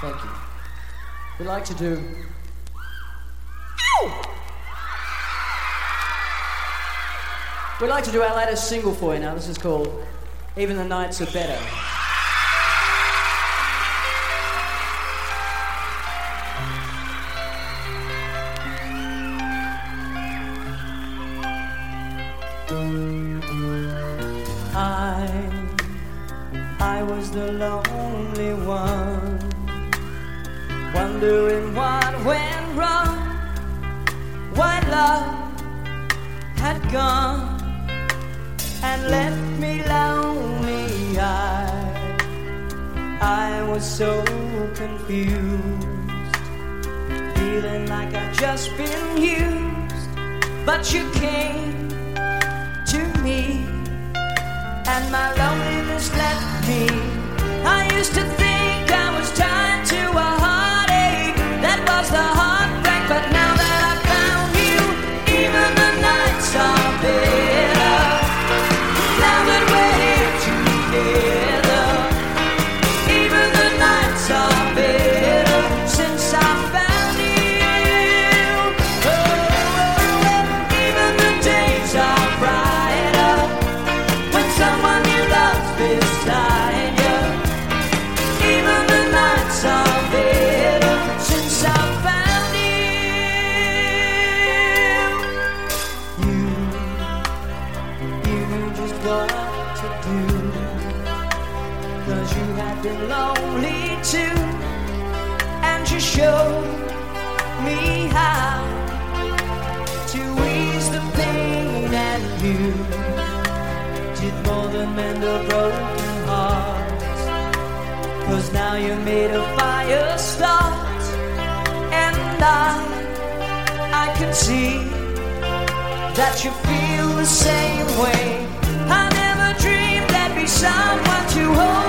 Thank you. We'd like to do... Ow! We'd like to do our latest single for you now. This is called Even the Nights Are Better. I was the lonely one, wondering what went wrong, why love had gone and left me lonely. I was so confused, feeling like I'd just been used, but you came to me and my loneliness left me. I used to think I was tied to a heartache, that was the heartbreak, but now that I found you, even the nights are better. Now that we're here together, even the nights are better since I found you. Oh, even the days are brighter when someone you love's beside you. Even the nights are better since I found you. You knew just what to do, 'cause you had been lonely too, and you showed me how to ease the pain, and you did more than mend a broken heart, 'cause now you made a fire start, and I can see that you feel the same way. I never dreamed there'd be someone to hold